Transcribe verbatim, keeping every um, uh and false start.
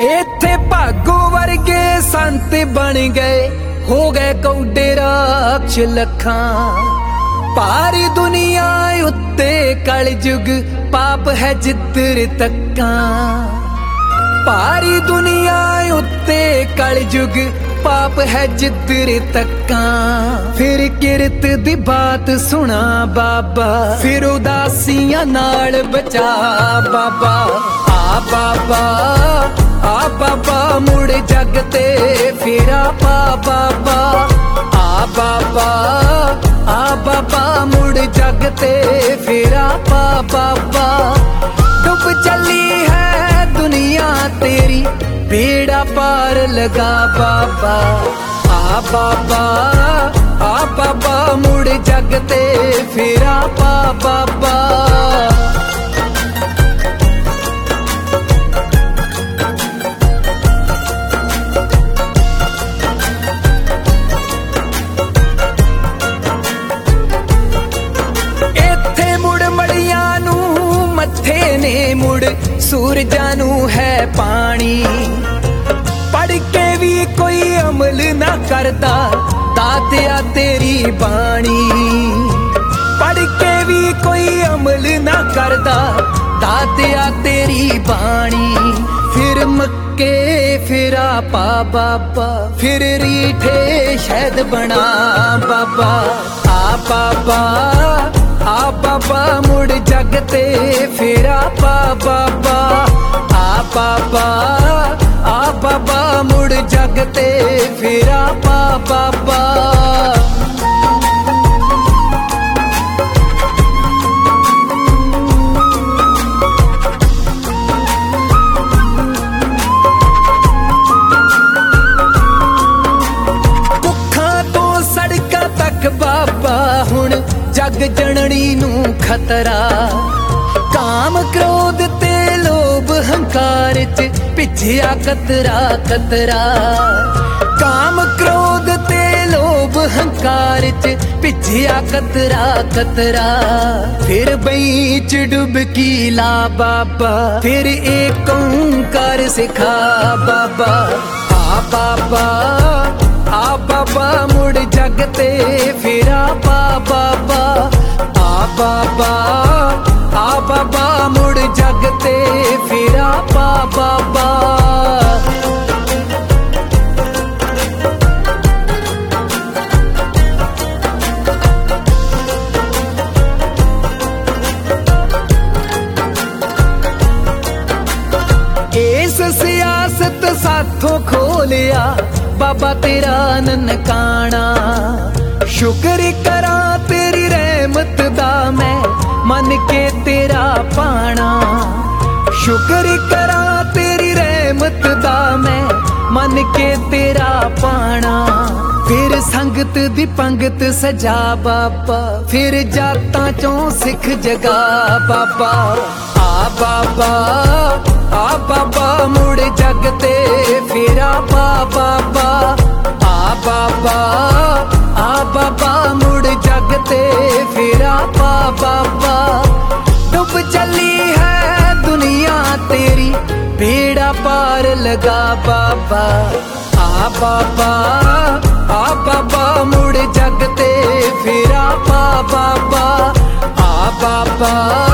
इत्थे भागो वर्गे संत बन गए, हो गए कौडे राक्ष लखां। पारी दुनिया उत्ते कलयुग पाप है जिधर तक्कां। पारी दुनिया उत्ते कलयुग पाप है जिधर तक्कां। फिर किरत दी बात सुना बाबा, फिर उदासियां नाल बचा बाबा। आ बाबा आ बाबा मुड़ जग ते फेरा पा बाबा। आ बाबा आ बाबा मुड़ जग ते फेरा पा बाबा। डूब चली है दुनिया तेरी, बेड़ा पार लगा बाबा। आ बाबा आ बाबा मुड़ जग ते फेरा पा बाबा। मुड़ सूरजां नू है पानी, पढ़ के भी कोई अमल ना करदा दातिया तेरी बाणी। पढ़ के भी कोई अमल ना करदा दातिया तेरी बाणी। फिर मक्के फिरा पा बाबा, फिर रीठे शहद बना बाबा। आ बाबा आ बाबा मुड़ जग ते फेरा पा बाबा। आ बाबा आ बाबा मुड़ जग ते फेरा पा बाबा। भुखां तो सड़कां तक बाबा हुण जग जननी नू खतरा। काम क्रोध ते लोभ हंकार च पिछया कतरा कतरा। काम क्रोध ते लोभ हंकार च पिछया कतरा कतरा। फिर बीच डुबकी ला बाबा, फिर एक ओंकार सिखा बाबा। आ बाबा आ बाबा मुड़ जग ते फेरा पा बाबा। आ बाबा आ बाबा मुड़ जग ते फेरा पा बाबा। इस सियासत साथों खोलिया बाबा तेरा ननकाना। शुक्र करा तेरी रहमत दा मैं मन के तेरा पाना। शुक्र करा तेरी रहमत दा मैं मन के तेरा पाना। फिर संगत दी पंगत सजा बाबा, फिर जातां चों सिख जगा बाबा। आ बाबा आ बाबा मुड़ जग ते फेरा पा बाबा। आ बाबा आ बाबा मुड़ जग ते फेरा पा बाबा। डूब चली है दुनिया तेरी, बेड़ा पार लगा बाबा। आ बाबा आ बाबा मुड़ जग ते फेरा पा बाबा। आ बाबा